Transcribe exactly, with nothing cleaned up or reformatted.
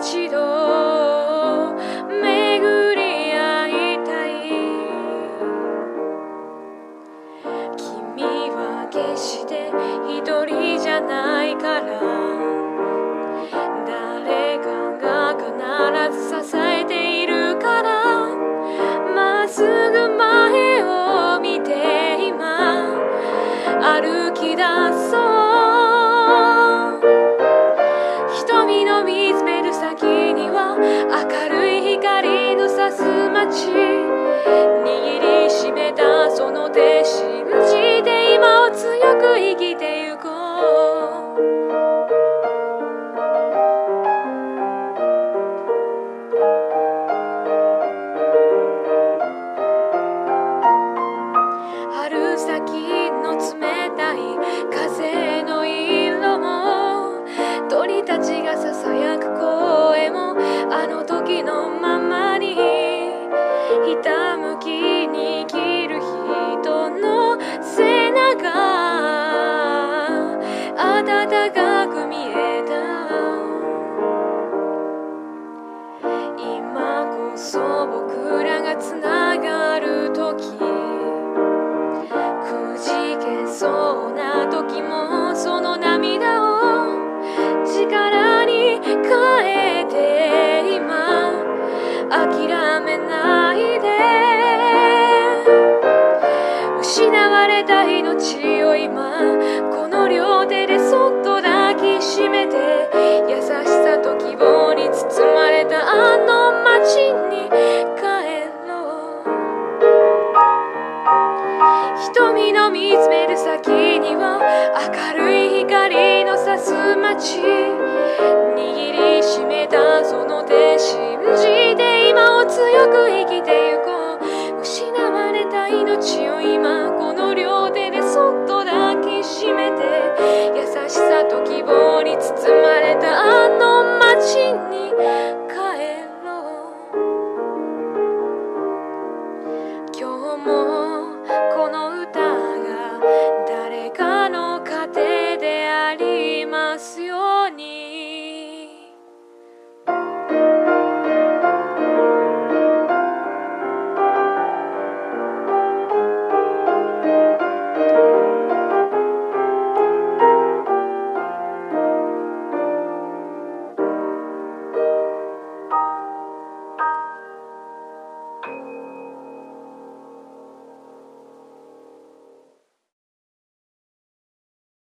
一度巡り合いたい。君は決して一人じゃないから、誰かが必ず支えているから、まっすぐ前を見て今歩き出そう。瞳の見つめる先には明るい光の差す街、握りしめたその手信じて今を強く生きてゆこう。春先の冷たい風の色も、鳥たちがささやく声も、あの時のままにひたむきに生きる人の背中、温かく見えた。今こそ僕らがつながる時、くじけそうな時もその涙を力に変えて今諦めないで。失われた命を今この両手でそっと抱きしめて、優しさと希望に包まれたあの街に帰ろう。瞳の見つめる先には明るい光の差す街、握りしめたその手信じ